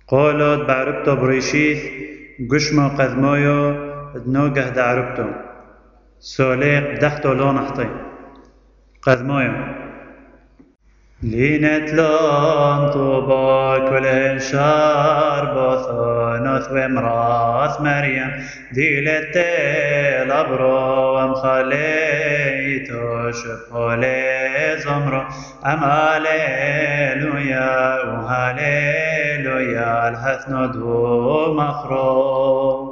قالت بعربتو بريشيث قشما قذمايا دنوقه دعربتو سوليق بدحتو لونحطي قذمايا لينت لون طوبى كل شار بثنث ومراث مريم ديلت الابرو ومخليتو شفولي زمرو ام هاليلويا وهاليلويا الحث ندو مخرو